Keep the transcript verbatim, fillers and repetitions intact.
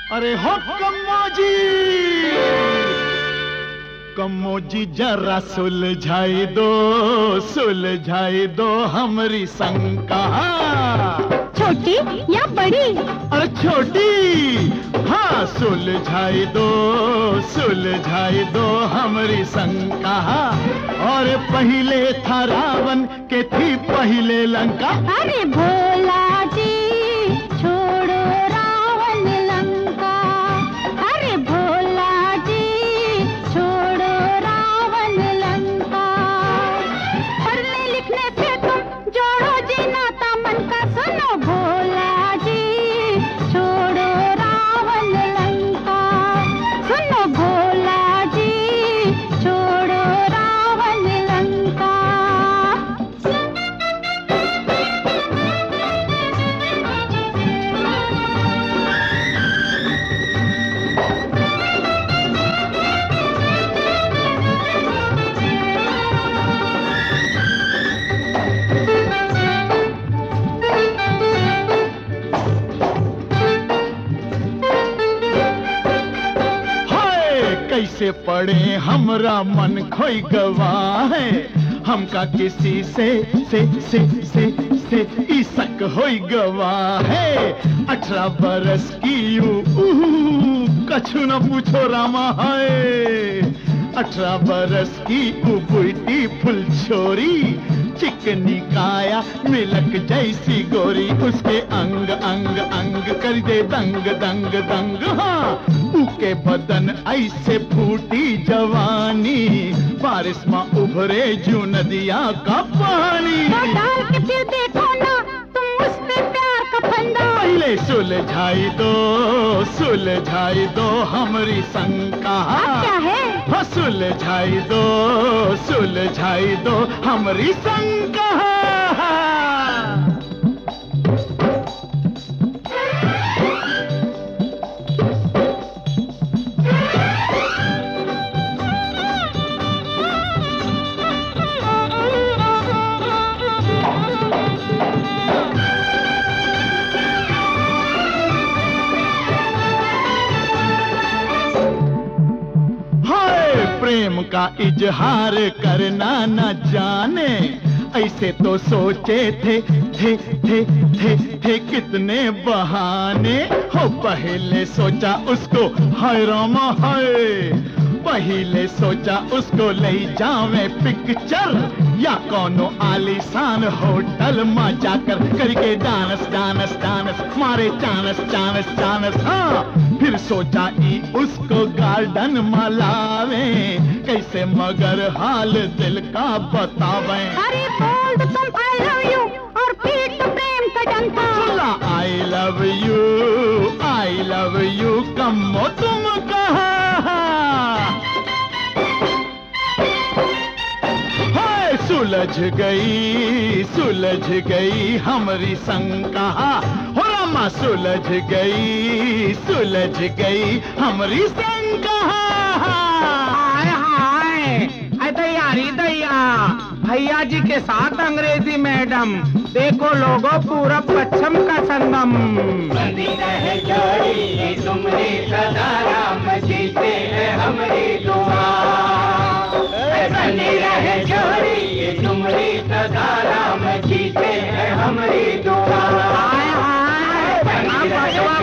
अरे हो कम्मो जी, कम्मो जी जरा सुलझाई दो, सुलझाई दो हमरी शंका। छोटी या बड़ी? अरे छोटी, हाँ सुलझाई दो, सुलझाई दो हमरी शंका। और पहले था रावण के थी पहले लंका। अरे भोला जी छोड़ो रावण लंका, अरे भोला जी छोड़ो रावण लंका। पढ़ने लिखने से तुम जोड़ो जी नाता मन का, सुनो भोला जी छोड़ो रावण लंका, सुनो भोला जी छोड़ो रावण लंका। कैसे पड़े हमरा मन खोई गवाह है, हमका किसी से से से से से इसक होई गवाह है। अठारह बरस की यू कछु न पूछो रामा है, अठारह बरस की उबुटी फुल छोरी, चिकनी काया मिलक जैसी गोरी, उसके अंग अंग अंग कर दे दंग दंग दंग। हाँ उके बदन ऐसे फूटी जवानी, बारिश में उभरे जू नदिया का पानी। तो डाल के फिर देखो ना तुम उस पे प्यार का फंदा। पहले सुलझाई दो, सुलझाई दो हमरी शंका। क्या है? हाँ सुलझाई दो, सुलझाई दो हमरी शंका। प्रेम का इजहार करना न जाने, ऐसे तो सोचे थे थे थे थे थे कितने बहाने। हो पहले सोचा उसको हाय रामा हाय, पहले सोचा उसको ले जावे पिक्चर, या कोनो आलीशान होटल में जाकर करके डांस डांस डांस मारे चानस चानस चानस। हाँ फिर सोचा ई उसको गार्डन में लावे, कैसे मगर हाल दिल का बतावे। अरे बोल दो तुम आई लव यू और पीट दो प्रेम का डंका। सुना I love you, I love you Kammo तुम कहा। सुलझ गई, सुलझ गई हमरी शंका। हो रामा सुलझ गई, सुलझ गई हमरी शंका। हाय हाय, अरे तैयारी दैया, भैया जी के साथ अंग्रेजी मैडम, देखो लोगो पूरा पश्चिम का संगम। बंदी रहे जोड़ी तुमरी सदा राम जीते हैं हमरी दुआ। बनी रहे जोड़ी तुमरी सदा राम जीते हैं हमरी दुआ। हाय हाय,